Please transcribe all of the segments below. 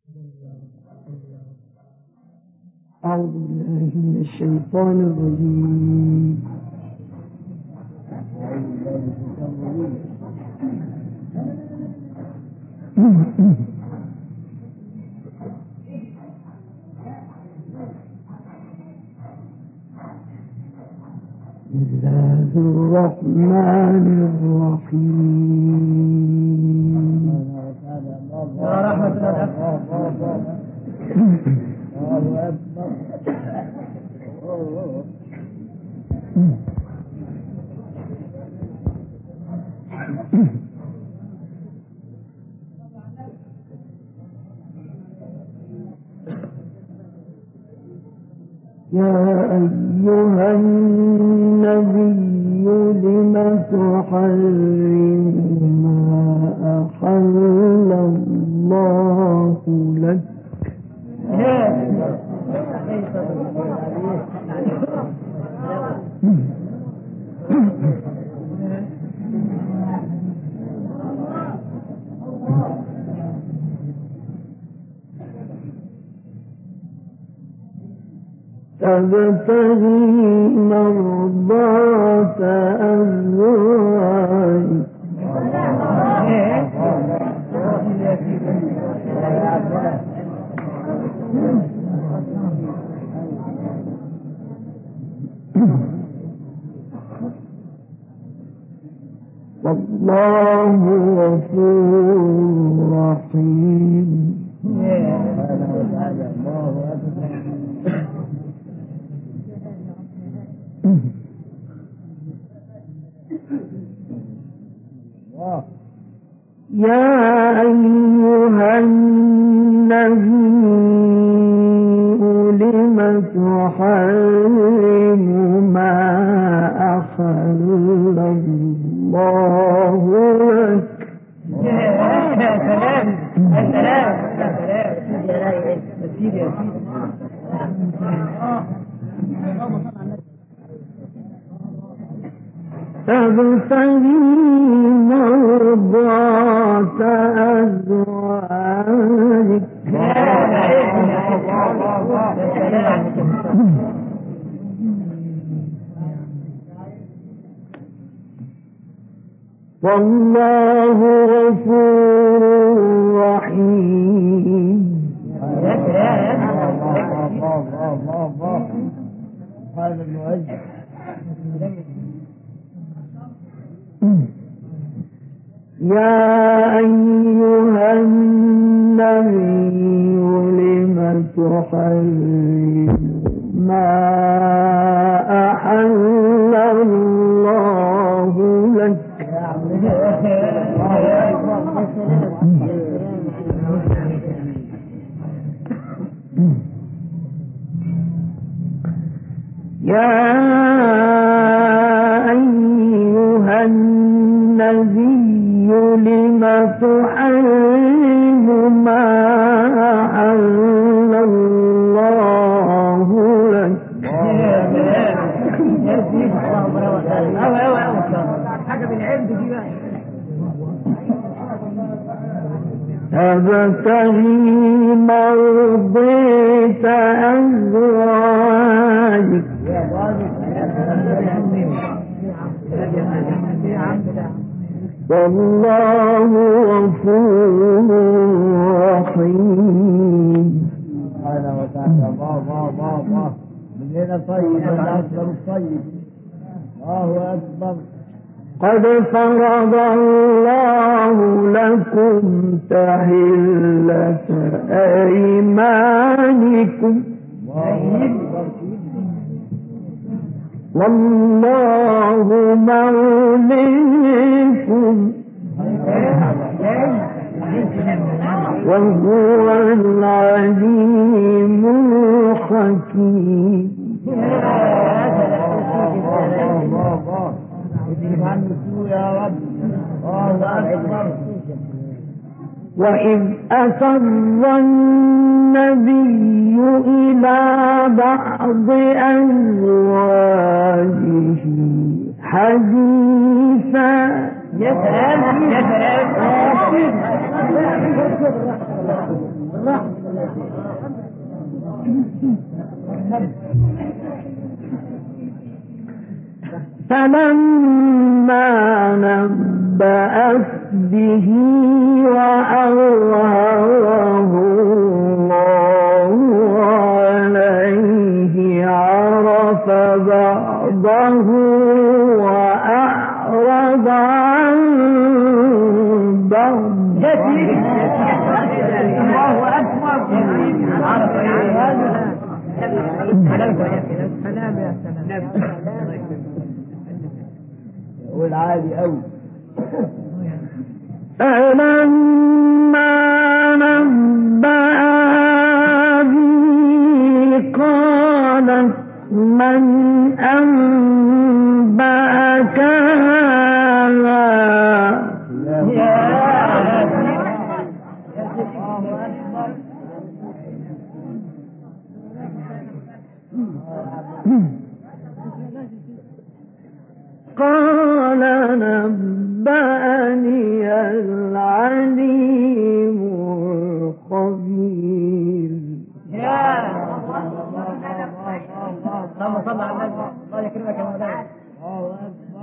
أعوذ بالله من الشيطان الرجيم. بسم الله الرحمن الرحيم. يا رحمة الله يا أيها النبي لم تحرم ما أحل الله لك تبتغي مرضات أزواجك والله غفور رحيم. يا أيها النبي لم تحرم ما أحل الله لك تبتغي مرضات أزواجك والله غفور رحيم. يا أيها النبي لم تحرم ما أحل الله لك يا أيها النبي لم تحرم ما أحل الله لك تبتغي مرضات أزواجك والله غفور رحيم. سبحانه وتعالى. الله من هنا طيب الأكبر الطيب. الله أكبر. قد فرض الله لكم تحلة أيمانكم والله موليكم وهو العليم الحكيم. يا رب. الله أكبر. وإذ أسر النبي إلى بعض أزواجه حديثا يا سلام يا سلام فلما نبأت به وأظهره الله عليه عرف بعضه وأعرض عن بعض. الله أكبر. سلام يا سلام. والعادي أوي. فلما نبأ به قالت من أنبأك هذا؟ قال نبأني العليم الخبير. اللهم صل على النبي. الله يكرمك يا مولانا. الله أكبر.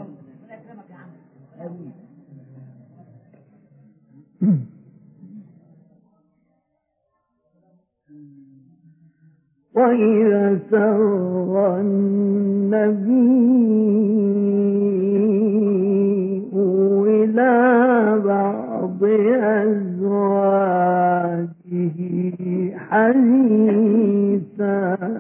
وإذا سر النبي إلى بعض أزواجه حديثا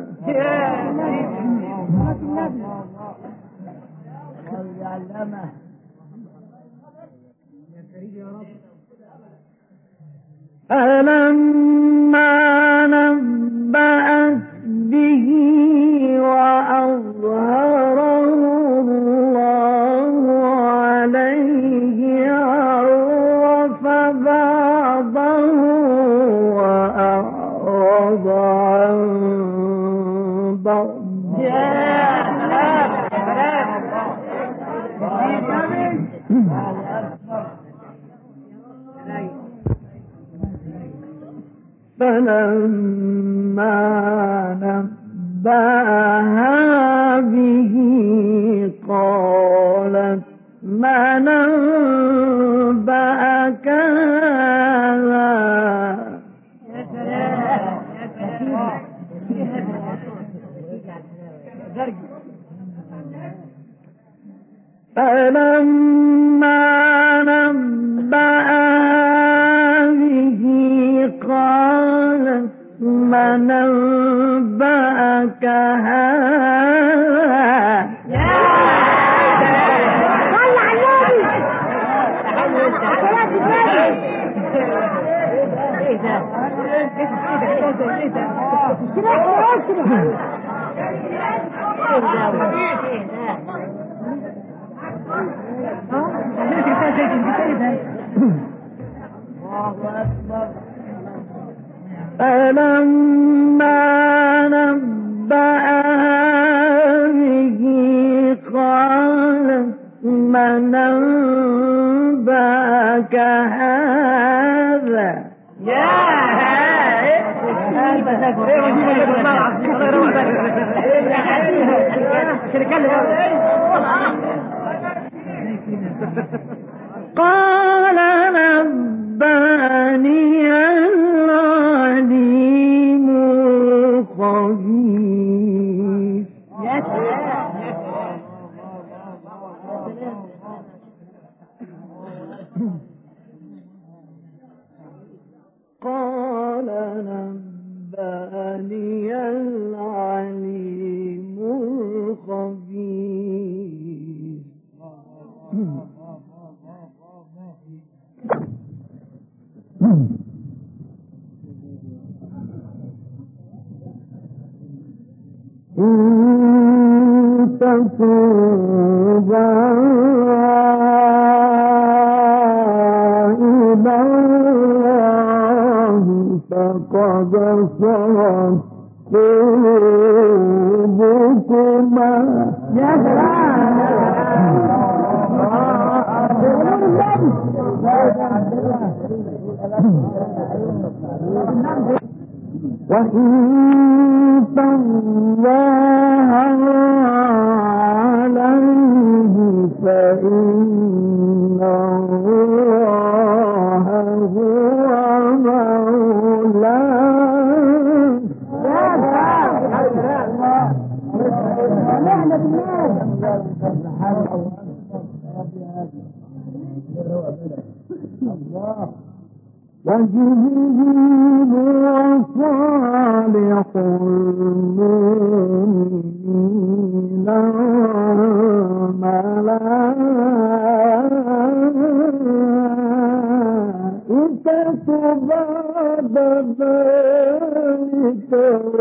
فلما نبأت به وأظهره الله عليه عرف بعضه وأعرض عن بعض. فلما نبأها به قالت من أنبأك هذا؟ فلما نبأها به قالت من أنبأك هذا؟ صل على فلما نبأها به قالت من أنبأك هذا؟ قال نبأني العليم الخبير. قال نبأني العليم الخبير. إن تتوبا إلى الله فقد صغت قلوبكما. يا سلام وإن تظاهر عليه فإن الله هو مولاه. وجبريل وصالح المؤمنين والملائكة بعد ذلك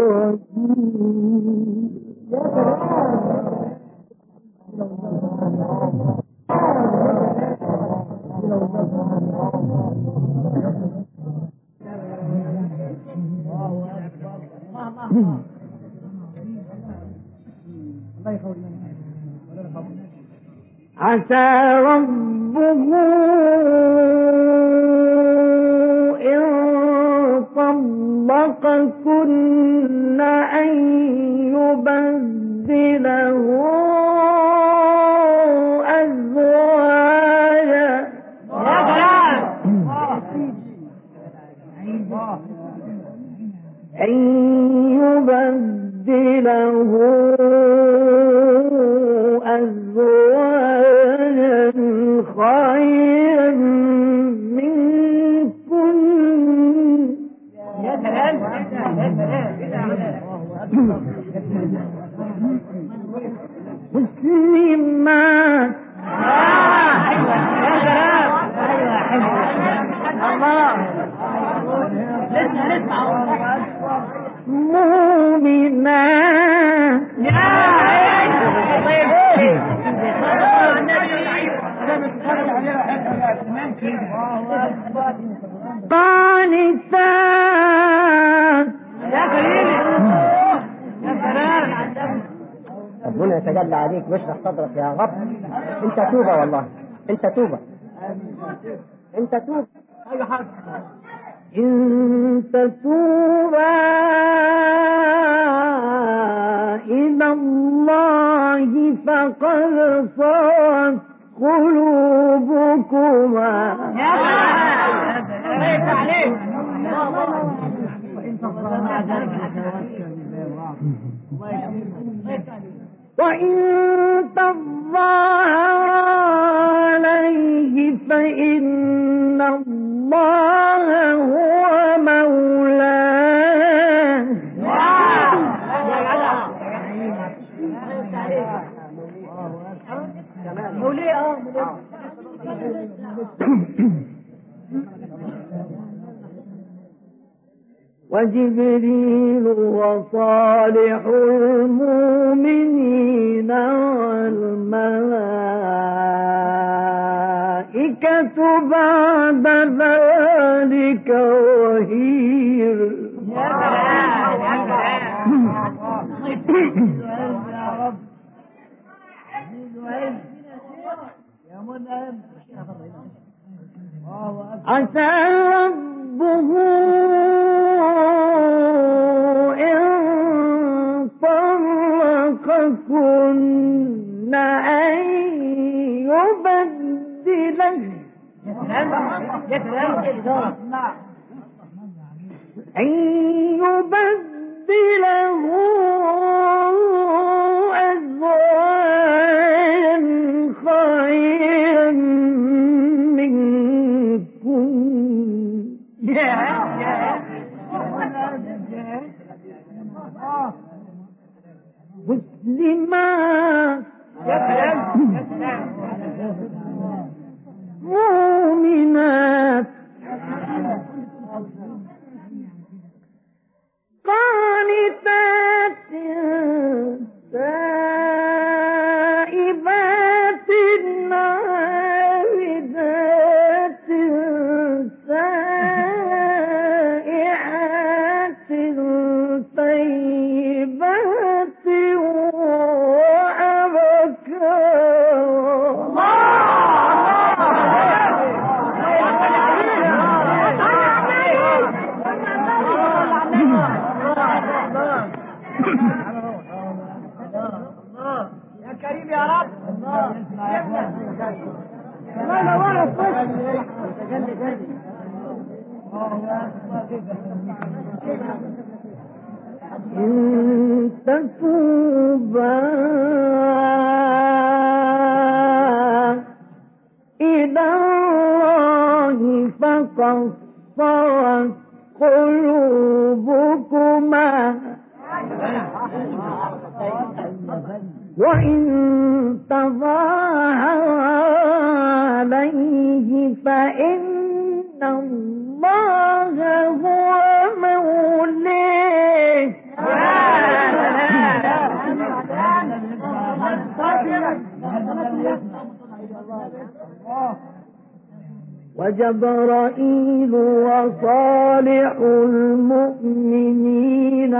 عسى ربه إن طلقكن أن يبدله أزواجا خيرا منكن. مسلمات مؤمنات قانتات. ربنا يتجلى عليك ويشرح صدرك يا رب. انت توبة والله، انت توبة، انت توبة. ايوه حاضر. إن تتوبا إلى الله فقد صغت قلوبكما. وإن تظاهر عليه فإن الله هو مولاه. وجبريل وصالح المؤمنين والملائكة بعد ذلك ظهير. عسى ربه إن طلقكن أن يبدله أزواجا خيرا منكن. مسلمات مؤمنات قانتات إن تتوبا إلى الله فقد صغت قلوبكما وإن تظاهرا عليه فإن الله هو مولاه وجبرائيل وصالح المؤمنين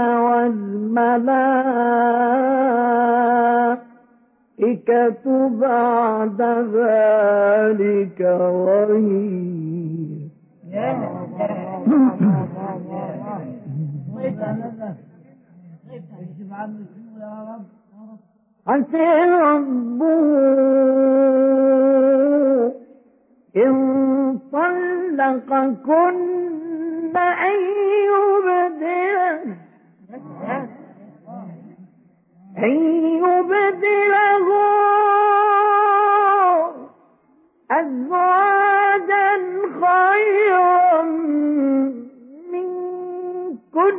والملائكة بعد ذلك ظهير. عسى ربه إن طلقكن أن يبدله أزواجا خيرا منكن.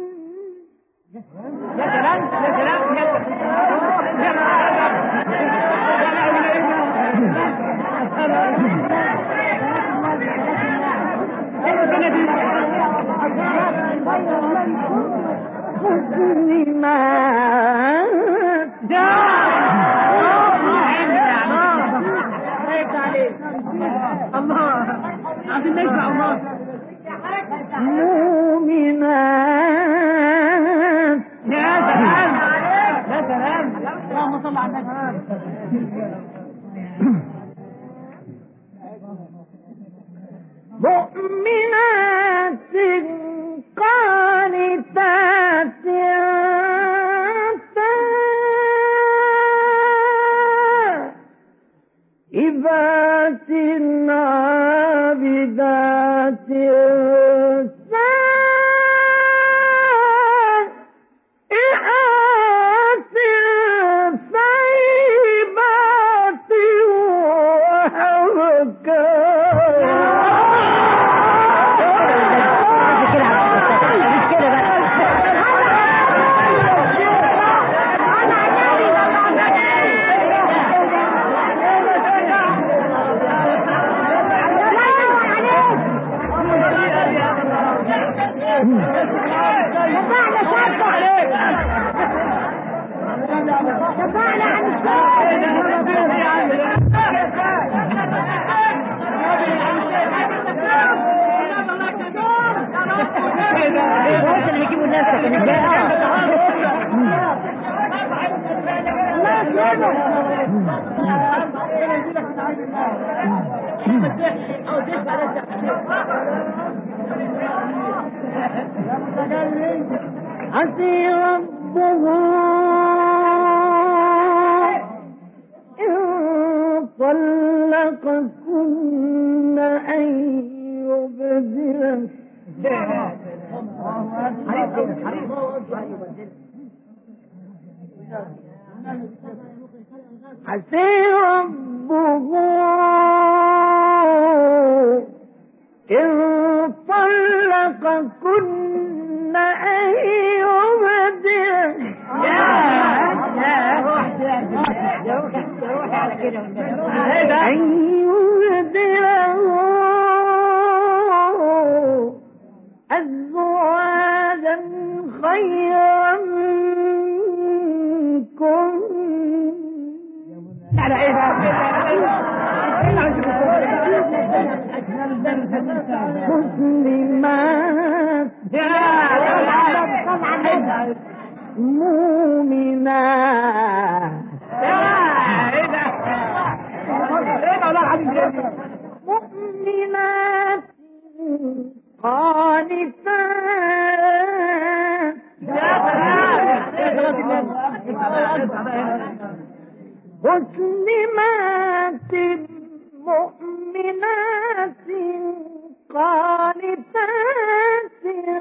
مؤمنات اللهم صل على النبي. مؤمنات قانتات إبات عابدات سائحات ثيبات عسى ربه إن طلقكن أن يبدله عسى ربه إن طلقكن أن يبدله أزواجا خيرا منكم مسلمات مؤمنات مؤمنات قانتات مسلمات مؤمنات قانتات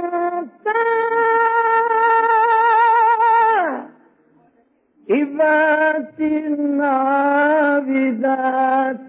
تائبات عابدات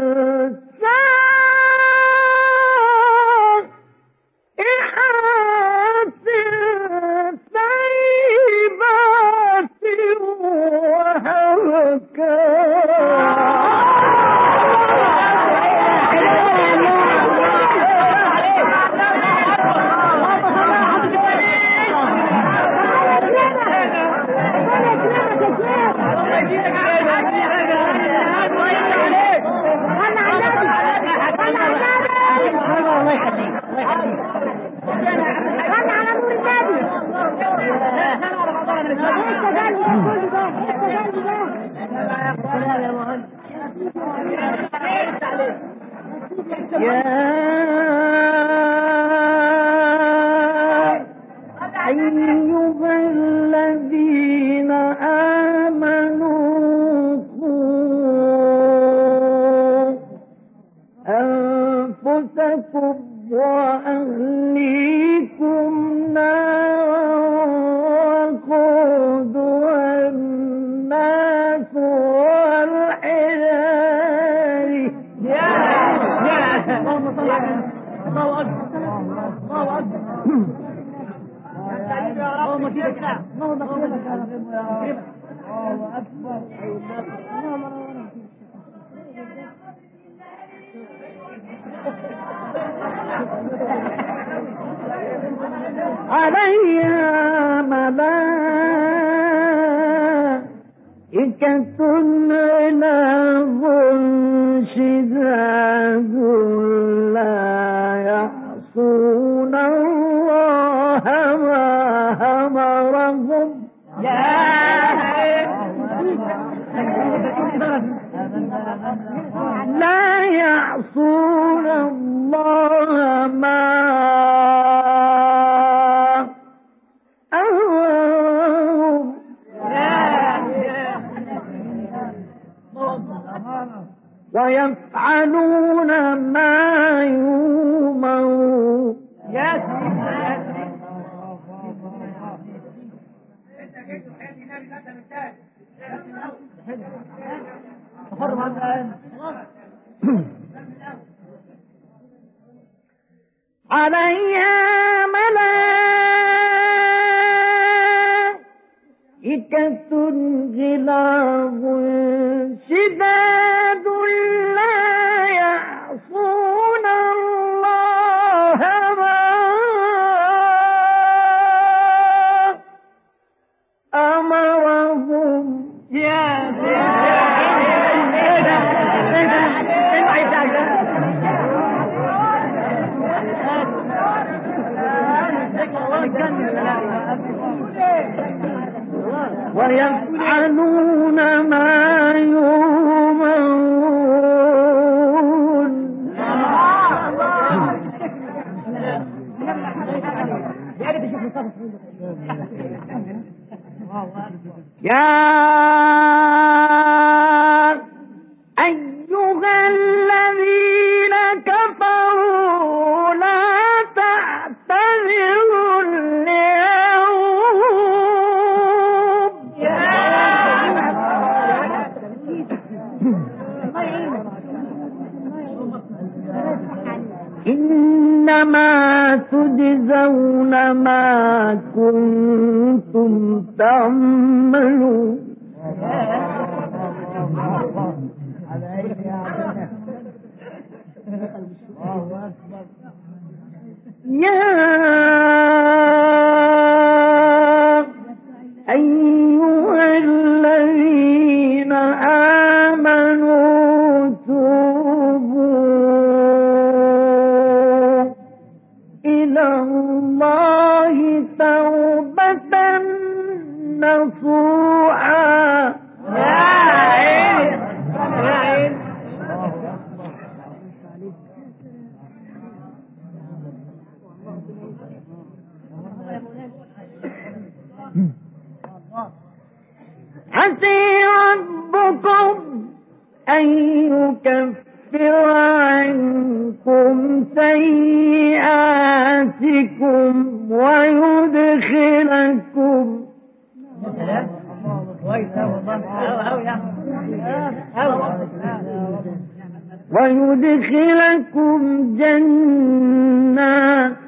وأهليكم نارا وقودها الناس والحجارة. الله أكبر الله أكبر اللهم كيفك اللهم كيفك الله أكبر. عليها ملائكة غلاظ شداد لا يعصون الله ما أمرهم لا يعصون الله ما أمرهم ويفعلون ما يؤمرون. عليها ملائكة غلاظ شداد لا يعصون الله ما أمرهم. ويفعلون ما يؤمرون. يا أيها الذين كفروا لا تعتذروا اليوم إنما تجزون ما كنتم تعملون. يا أيها الذين آمنوا توبوا إلى الله توبة نصوحا. أن يكفر عنكم سيئاتكم ويدخلكم جنات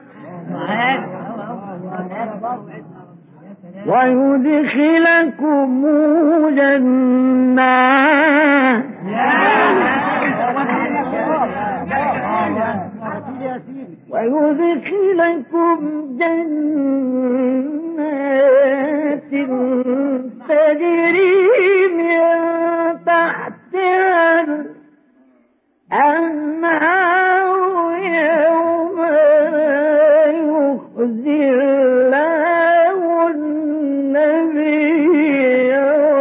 تجري من تحتها الأنهار يوم لا يخزي الله النبي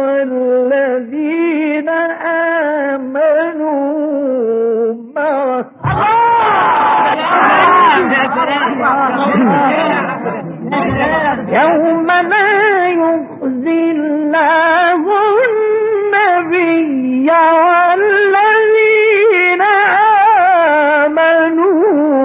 والذين آمنوا معه يوم لا يخزي الله النبي والذين آمنوا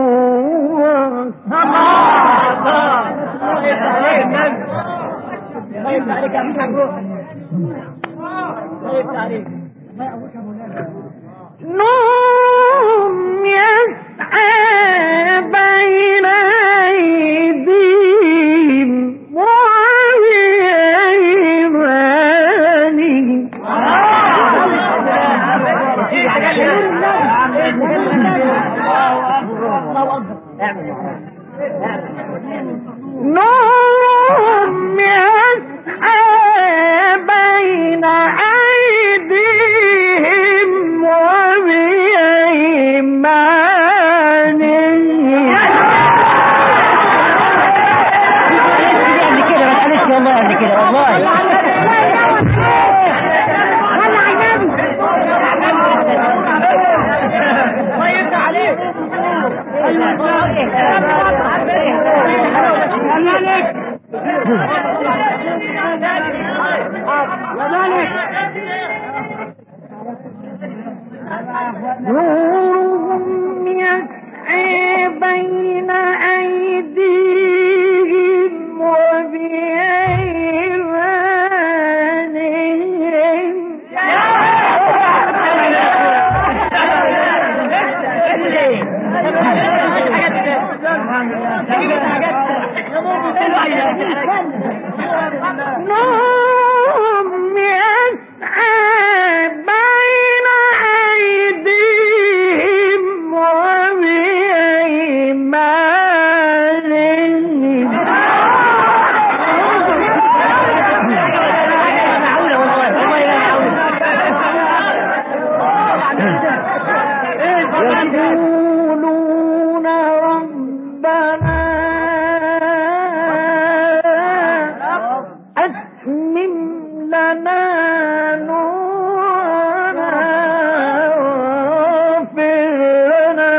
نورهم يسعى بين أيديهم وبأيمانهم نورهم يسعى بين أيديهم وبأيمانهم نورهم يسعى بين أيديهم وبأيمانهم نورهم يسعى بين أيديهم وبأيمانهم يقولون ربنا أتمم لنا نورنا واغفر لنا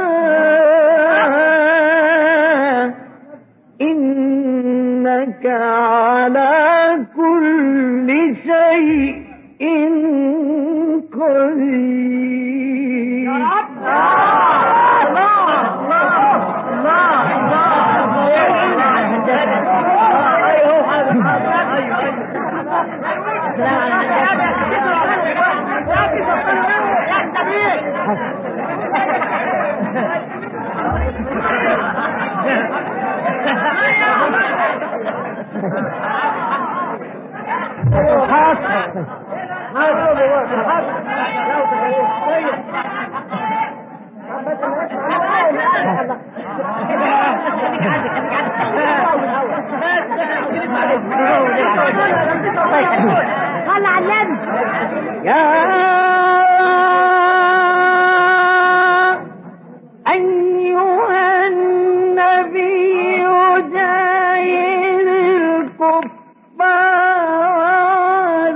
إنك على كل شيء قدير. يا أيها النبي جاهد الكفار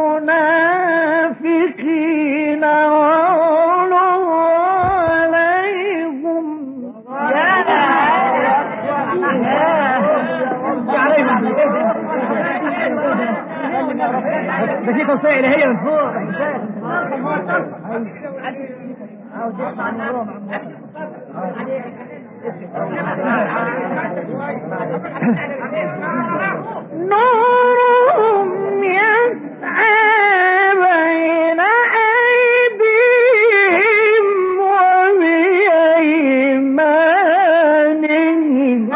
والمنافقين واغلظ عليهم. ده في توصية إلهية من فوق. نورهم يسعى بين أيديهم وبأيمانهم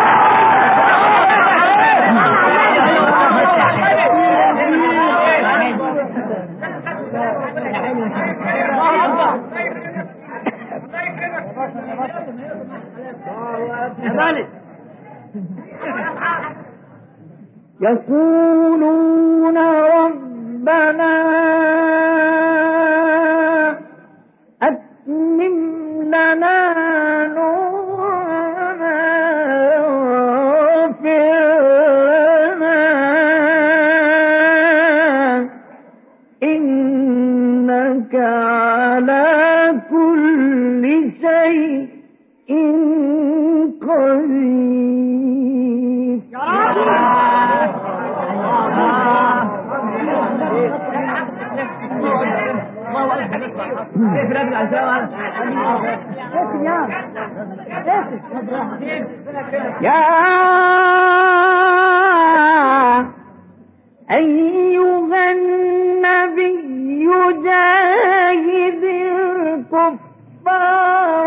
يقولون ربنا أتمم لنا نورنا واغفر لنا إنك على كل شيء قدير. يا أيها النبي جاهد الكفار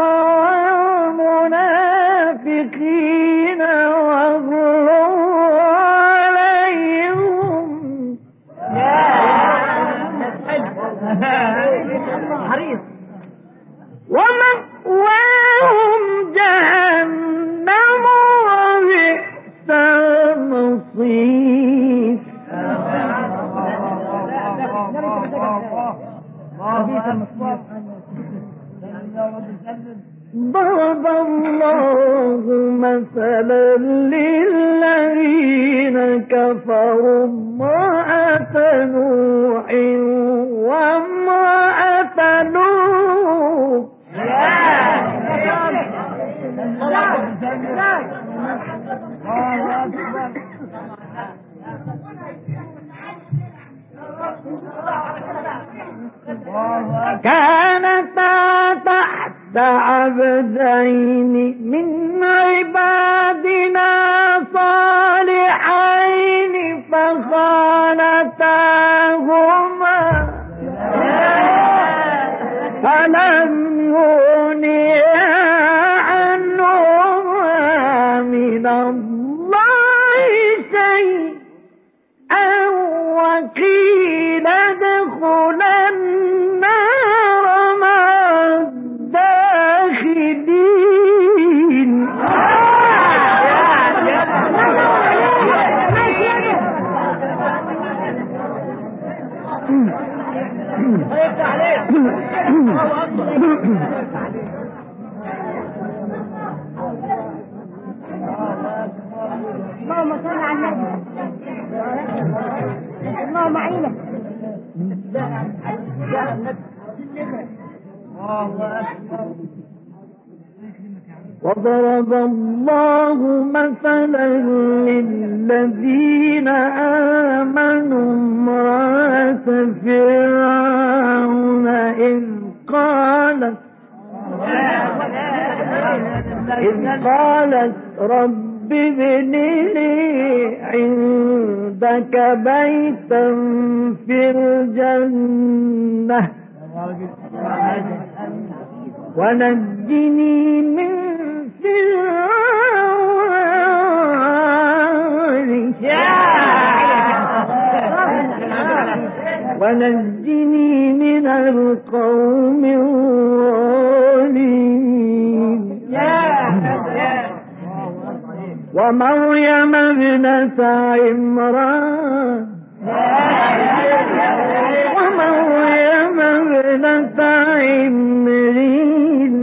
والمنافقين واغلظ عليهم ومأواهم جهنم وبئس المصير. ضرب الله مثلا للذين كفروا امرأة نوح وامرأة لوط كانتا تحت عبدين من عبادنا صالحين فخانتاهما فلم يغنيا عنهما من الله شيئا وقيل ادخلا النار مع الداخلين. اللهم صل على النبي. اللهم عينك. وضرب الله مثلا للذين آمنوا امرأة فرعون إذ قالت رب ابن لي عندك بيتا في الجنة ونجني من فرعون ونجني من القوم الظالمين. ومريم ابنة عمران ومريم ابنة عمران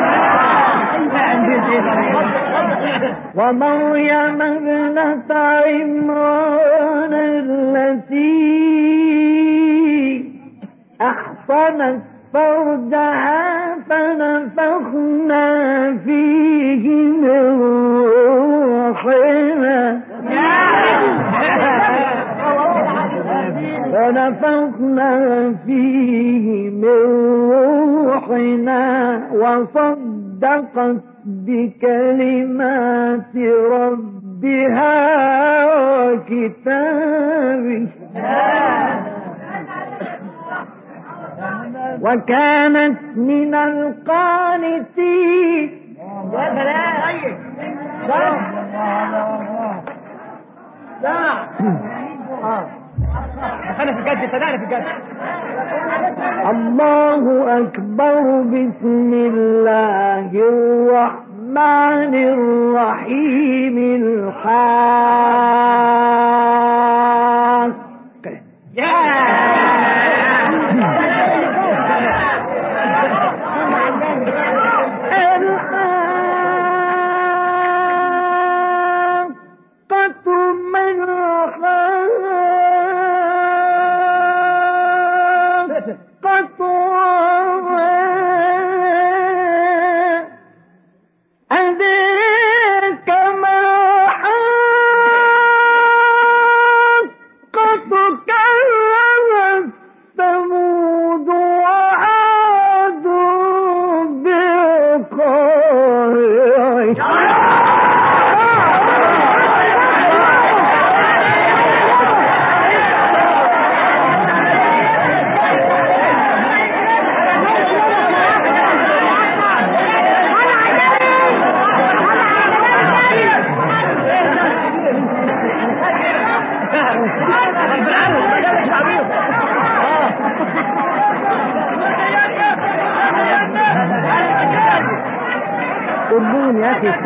ومريم ابنة عمران التي أحصنت فرجها فنفخنا فيه من روحنا ونفخنا فيه من وصدقت بكلمات ربها وكتابه وكانت من القانتين. الله أكبر. بسم الله الرحمن الرحيم. الحاقة. قولون يا أخي.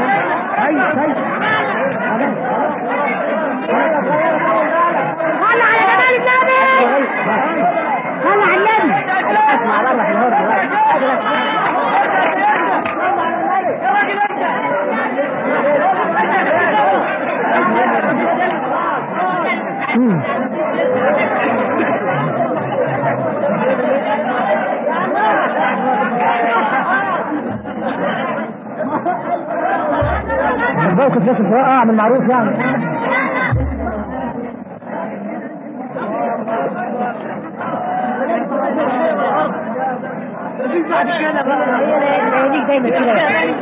هلا على جمال النبي. هلا على النبي. اسمع الله في الهرب. موقف ناس الفراء اعمل معروف يعني. هي دايما كده.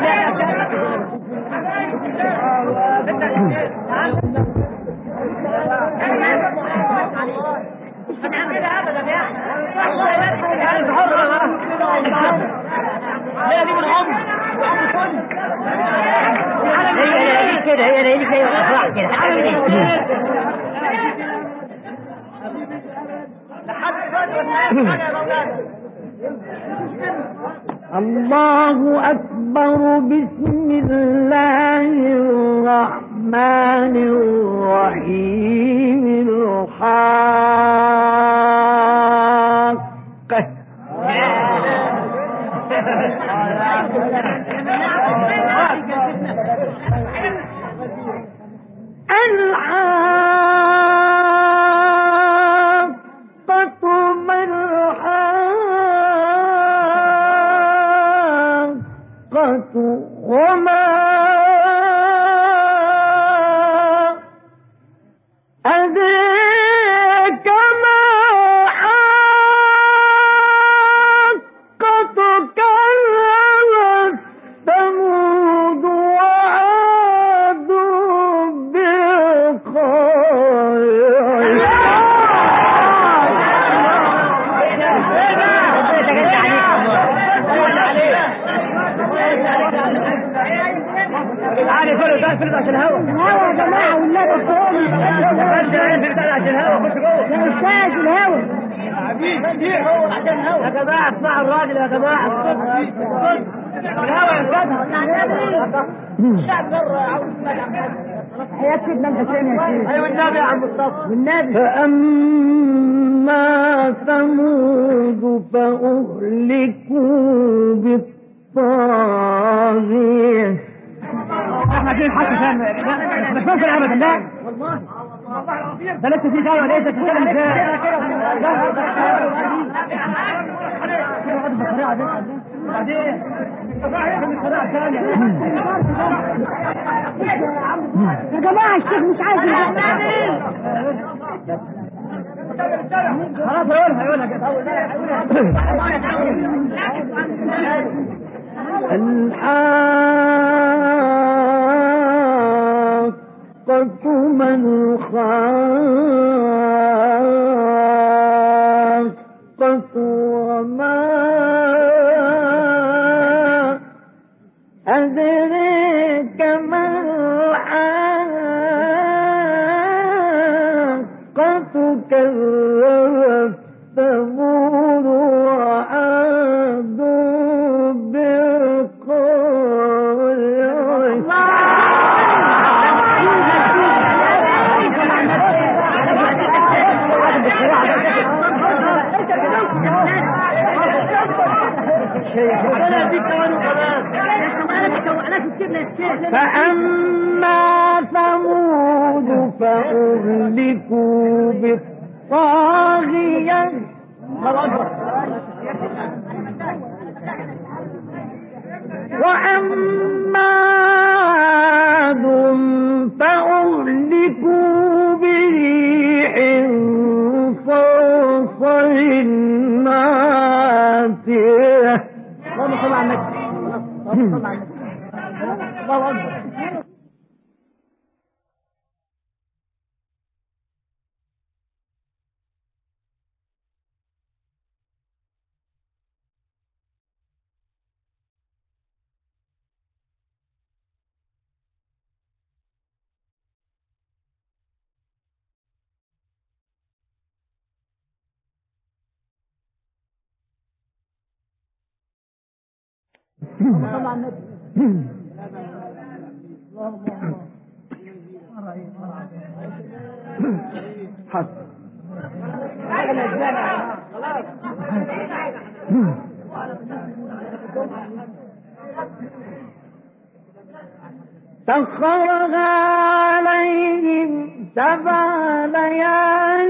هي دي كده افراح كده. الله أكبر. بسم الله الرحمن الرحيم. الحاقة. وما أدريك ما حاقة. كذبت ثمود وعاد بالقارعة. فرد عشان الهوا. الهوا يا جماعة والنبي فوق. عشان الهوا. خش جوه. يا أستاذ الهوا. عشان الهوا يا جماعة. اسمعوا الراجل يا جماعة. الهوا يا جماعة. الشعب بره عاوز يسمع. حياة سيدنا الحسين يا شيخ. ايوه النبي يا عم مصطفى. والنبي. فأما ثمود فأهلكوا بالطاغية. احنا عايزين حق فاهم. مش ممكن ابدا. لا والله ده لسه في جاي ولا ايه؟ تتكلم ازاي؟ يا جماعة الشيخ مش عايز خلاص هيقولها كده. الحاقة ما الحاقة وما أدريك ما الحاقة كذبت ثمود وعاد فأما ثمود فأهلكوا بالطاغية وأما عاد فأهلكوا بريح صرصر عاتية. اللهم صل على النبي. اللهم صل على النبي. الله أكبر. صل على النبي. سخرها عليهم 7 ليال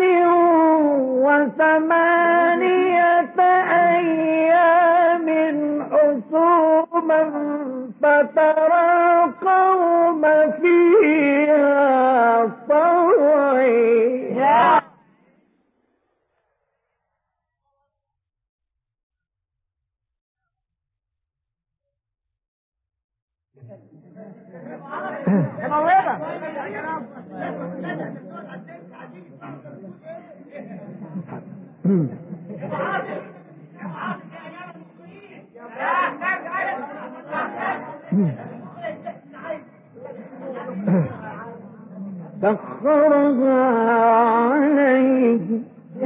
و8 أيام حسوما فترى القوم فيها صرعا. سخرها عليهم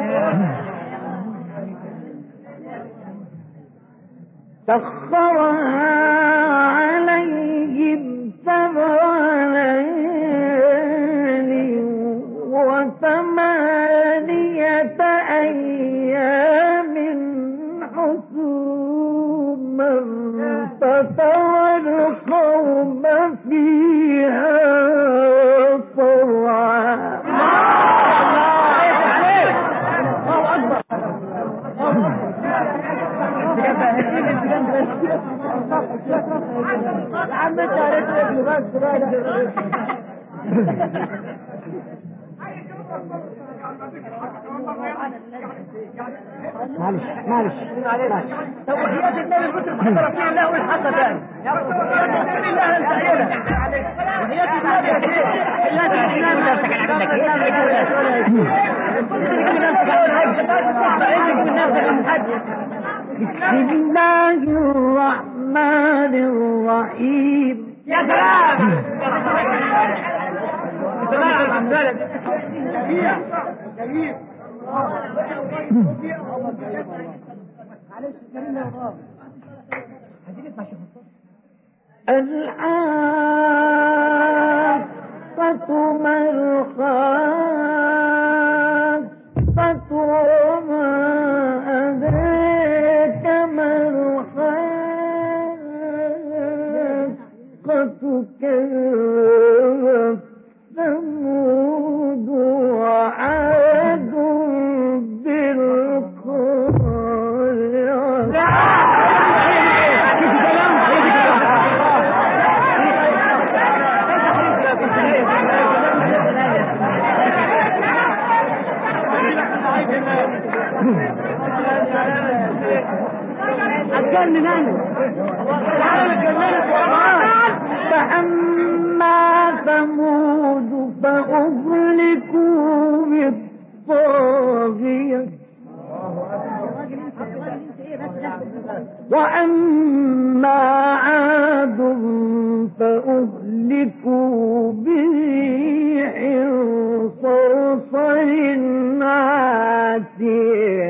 عليهم 7 ليال و8 أيام حسوما فترى القوم فيها صرعا. معلش توحيات النبي كنت محضر فيه الله والحق ثاني يا رب الله السعيدة وحياة النبي يا شيخ حياة الإسلام بسم الله الرحمن الرحيم. يا سلام الحاقة ما الحاقة وما أدريك ما الحاقة كذبت ثمود وعاد بالقارعة. اتجنن انا. فأما ثمود فأهلكوا بالطاغية وأما عاد فأهلكوا بريح صرصر عاتيه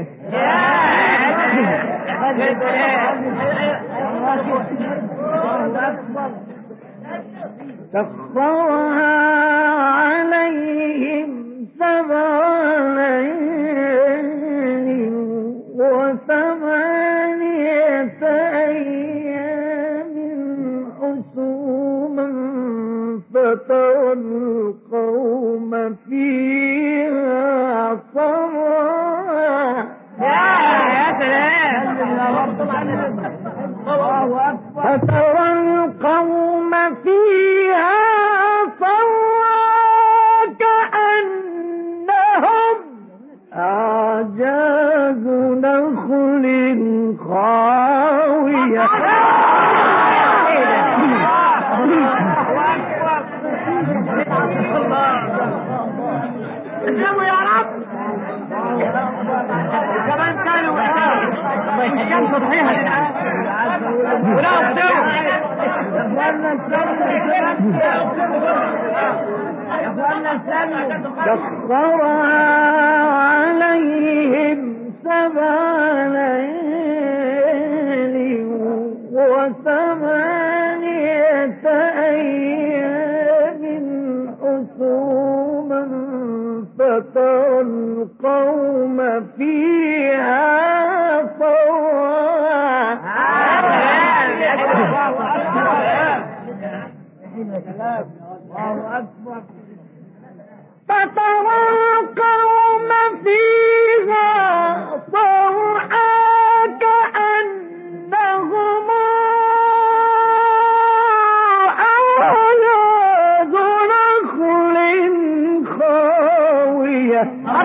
سخرها عليهم 7 ليال و8 أيام حسوما فترى القوم فيها صرعا فترى القوم فيها صرعا كأنهم أعجاز نخل خاوية اسلموا يا رب كمان كانوا الشمس صحيحة ولا سخرها عليهم 7 ليال و8 أيام حسوما فترى القوم فيها فترى القوم فيها صرعا كأنهم أعجاز نخل خاوية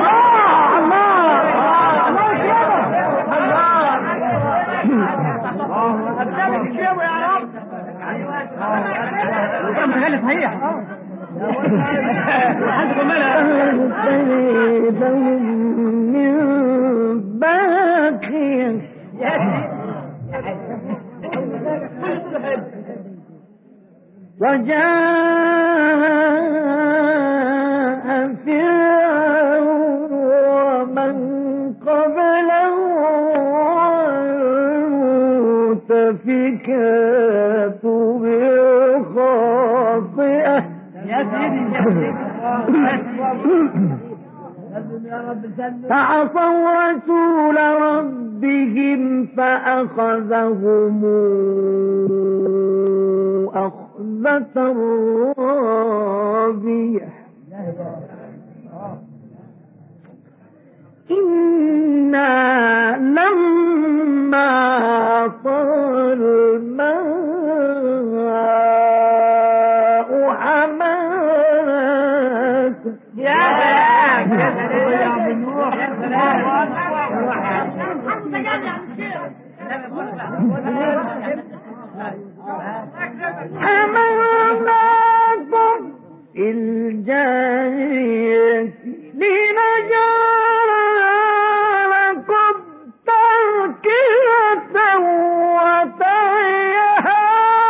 من باقي وجاء فرعون ومن قبله والمؤتفكات بالخاطئة فعصوا رسول ربهم فأخذهم أخذة رابية إنا لما طال الماء حملت حملناكم في الجارية لنجعل لكم تذكرة وتعيها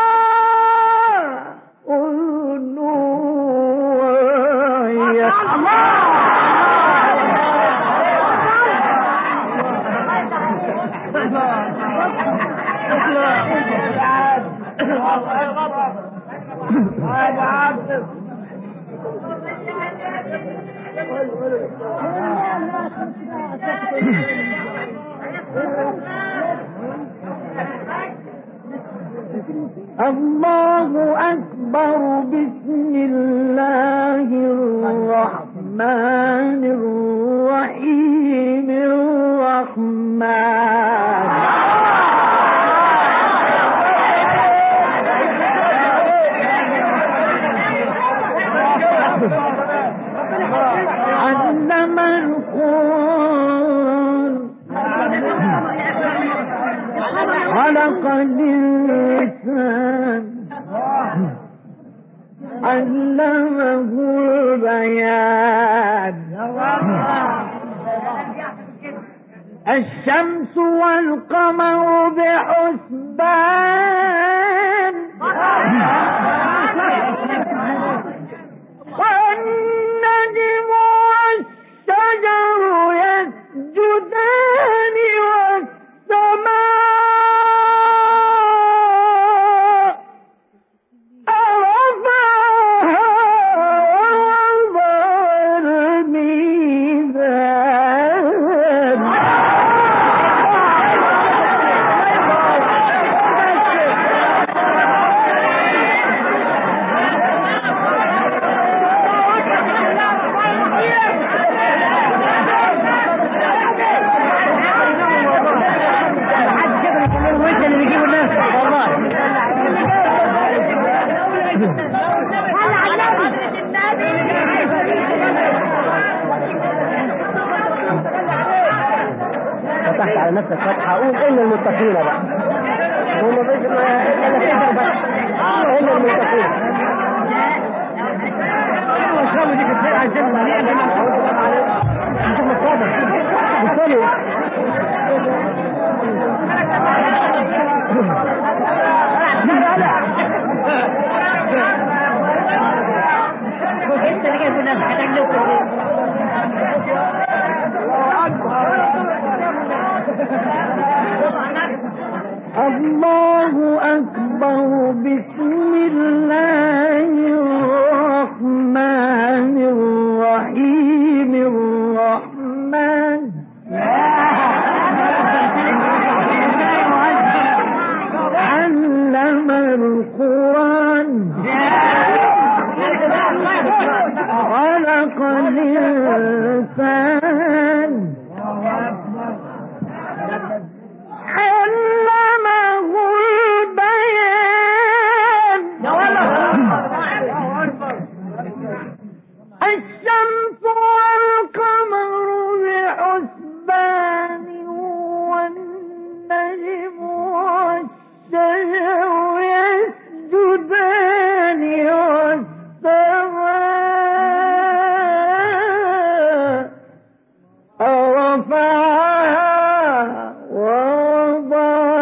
أذن واعية الله أكبر بسم الله الرحمن الرحيم الرحمن علم القرآن خلق الإنسان علمه البيان الشمس والقمر بحسبان والنجم والشجر يسجدان والسماء رفعها ووضع الميزان فتحت على نفسك فتحة قول إن المتقين بقى هم بس إن المتقين وشربوا ديك الفرقة عشان نشوف الصادق بالتالي الله أكبر بسم الله الرحمن الرحيم الرحمن علم القرآن خلق الإنسان علمه البيان الشمس والقمر بحسبان والنجم والشجر يسجدان والسماء رفعها ووضع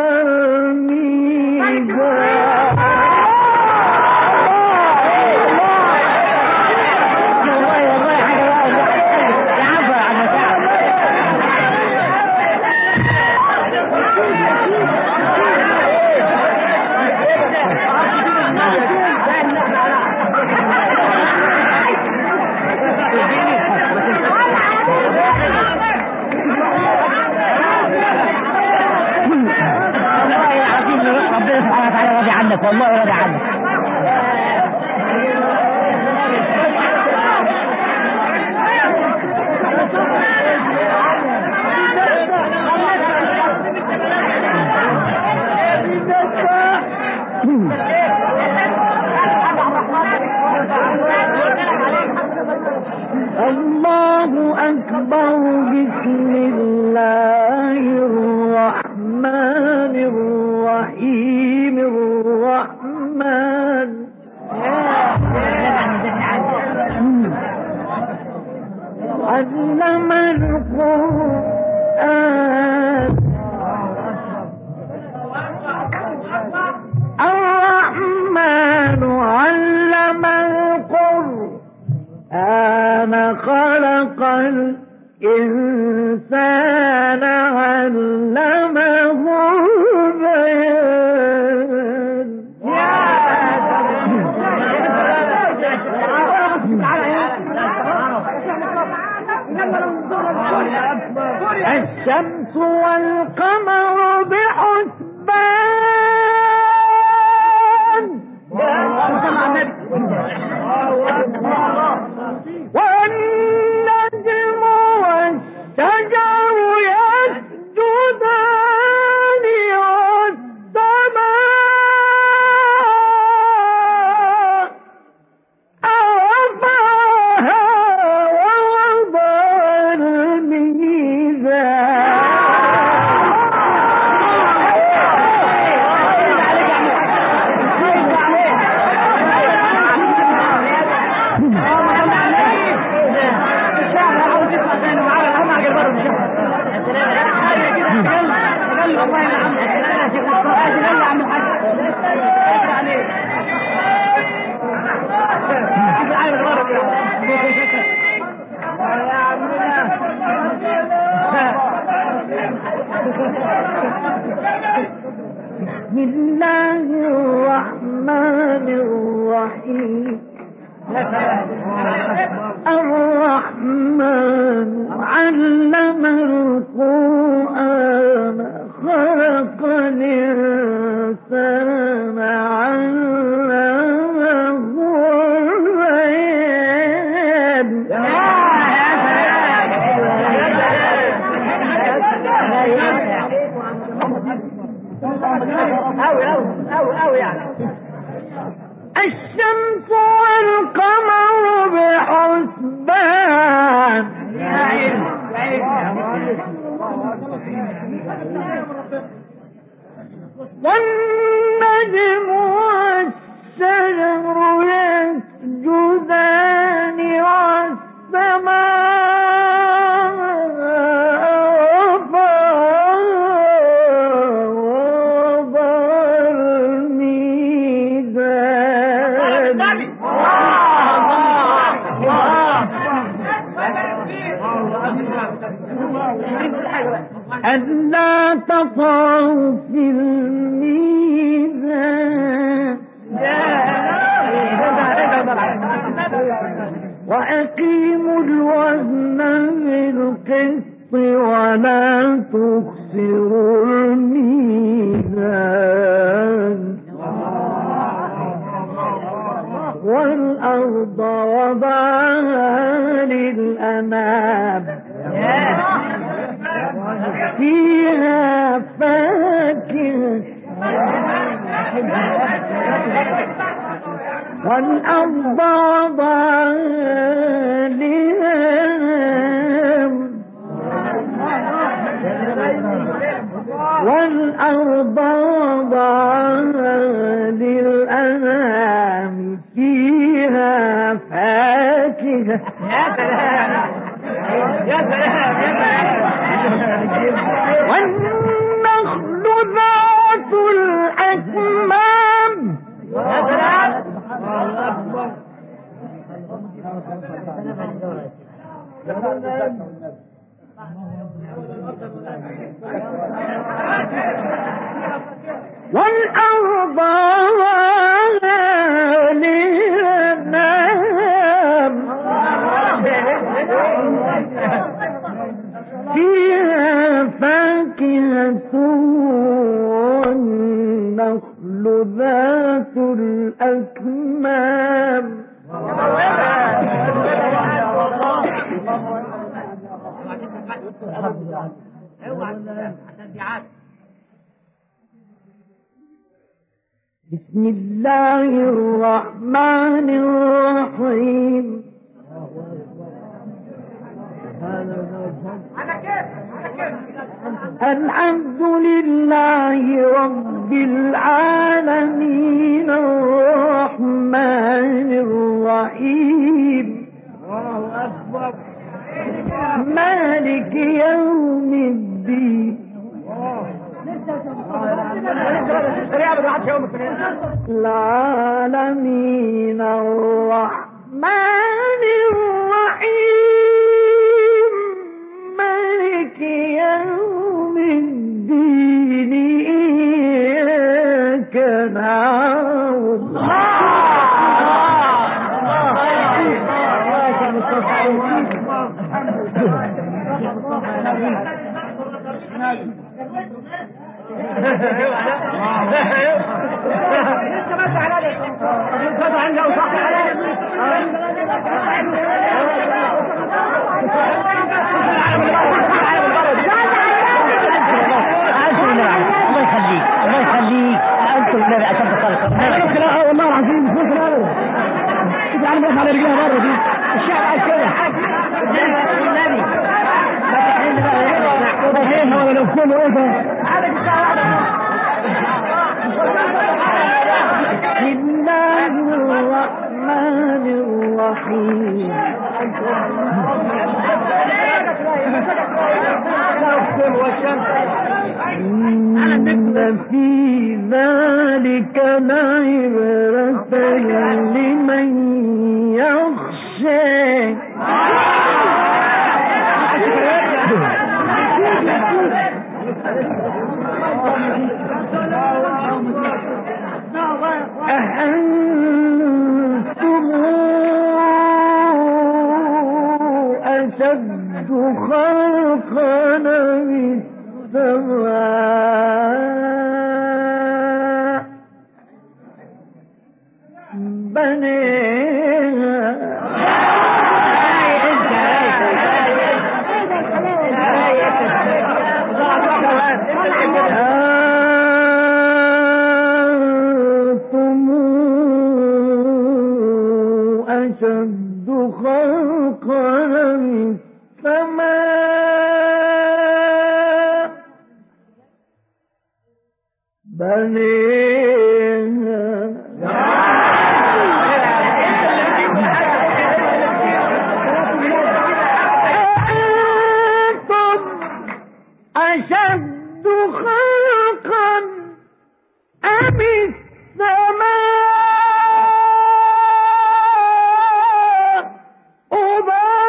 والله راضي عنك الله أكبر بسم الله الرحمن الرحيم الرحمن علم القرآن الرحمن علم القرآن خلق الإنسان علمه البيان الشمس والقمر بحسبان والنجم والشجر يسجدان والسماء رفعها ووضع الميزان الله الرحمن الرحيم الرحمن علم القرآن خلق الإنسان علمه البيان أوي يعني الشمس والقمر بحسبان والنجم والشجر يسجدان ألا تطغوا في الميزان وأقيموا الوزن بالقسط ولا تخسروا الميزان والأرض وضعها للأنام فيها فاكهة والأرض وضعها للأنام والأرض وضعها للأنام فيها فاكهة يا سلام والنخل ذات الأكمام والأرض للأنام فيها فاكهة والنخل ذات الأكمام بسم الله الرحمن الرحيم الحمد لله رب العالمين الرحمن الرحيم مالك يوم الدين العالمين الرحمن الرحيم مالك يوم الدين إياك نعبد والله العظيم على رجلها بره دي الشعب عايز كده النبي ولا لو كله بسم الله الرحمن الرحيم إن في ذلك لعبرة لمن يخشى خلقنا من السماء أنتم أشد خلقنا من السماء أأنتم أشد خلقا أم السماء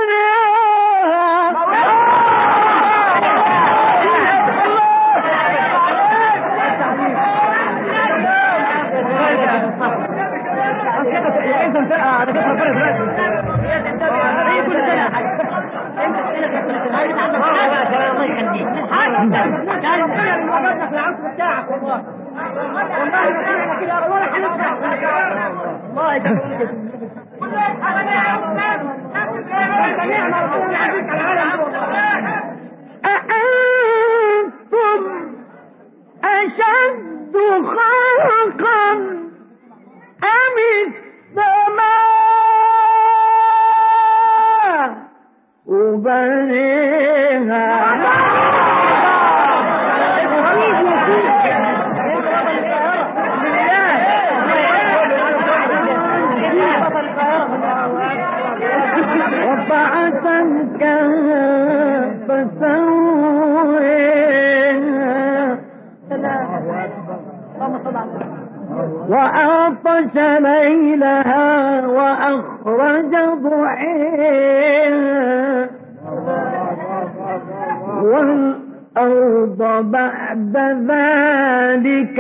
أأنتم أشد خلقا أم السماء بنيها رفع سمكها فسويها وأغطش ليلها وأخرج ضحيها والأرض بعد ذلك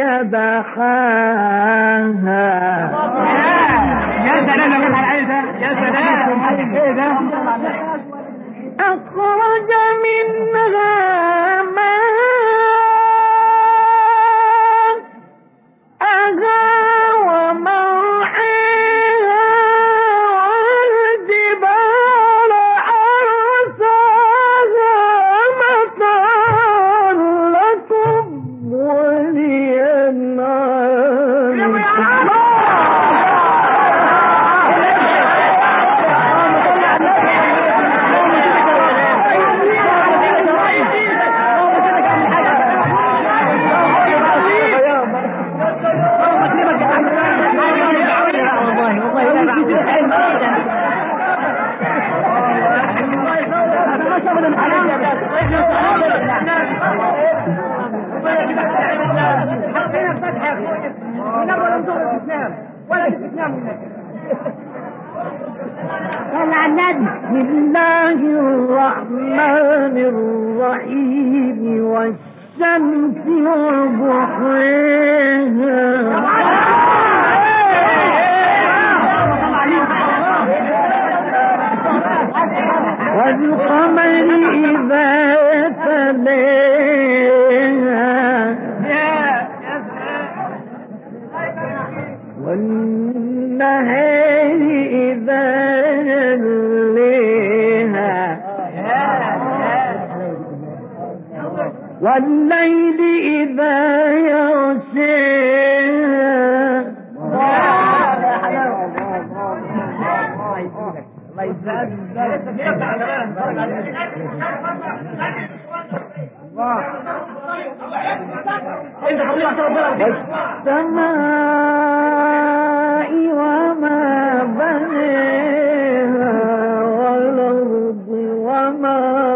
دحاها. يا سلام يا سلام أخرج منها بسم الله الرحمن الرحيم والشمس وضحيها والقمر إذا تلاها والنهار إذا جليها والليل إذا يغشاها والسماء وما بنيها والأرض وما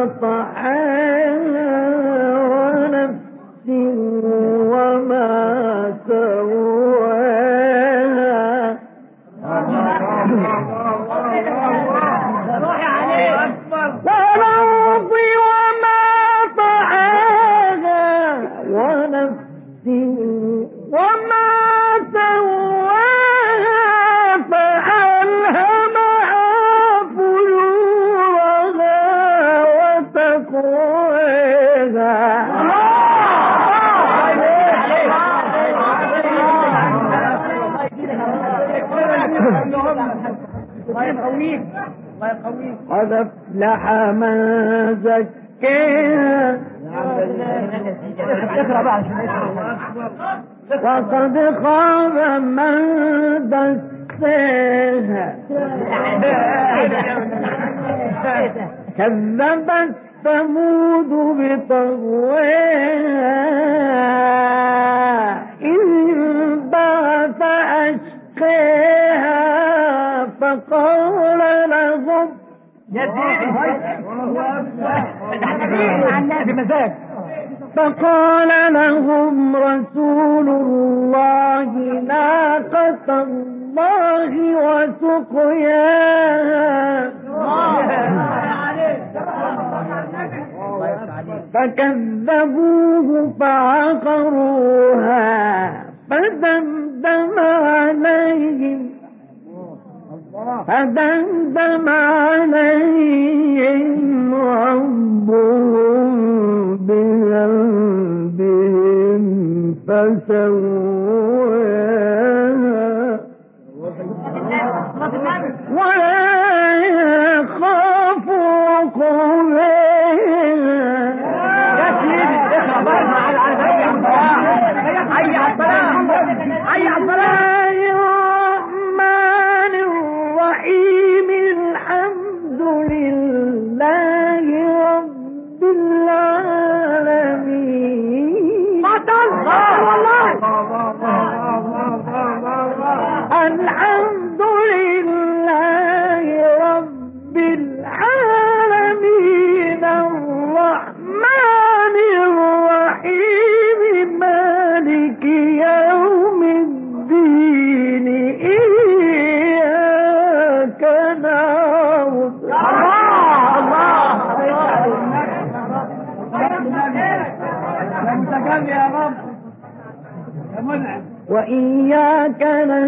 طحاها ونفس وما سواها والأرض وما طحاها ونفس وما سواها فألهمها فجورها الله يقويك الله يقويك. قد أفلح من زكاها وقد خاب من دساها كذبت ثمود بطغواها إذ انبعث أشقاها فقال لهم رسول الله ناقة الله وسقياها فكذبوه فعقروها فدمدم عليهم ربهم بذنبهم فسواها ولا يخاف الحمد لله رب العالمين. الحمد لله رب العالمين الرحمن الرحيم مالك يوم الدين إياك نعبد وإياك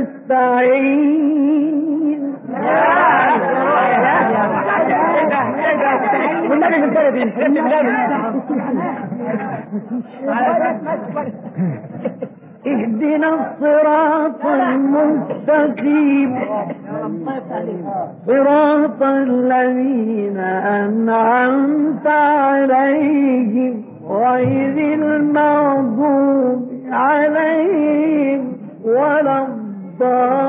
نستعين. اهدنا الصراط المستقيم صراط الذين أنعمت عليهم غير المغضوب عليهم ولا الضالين.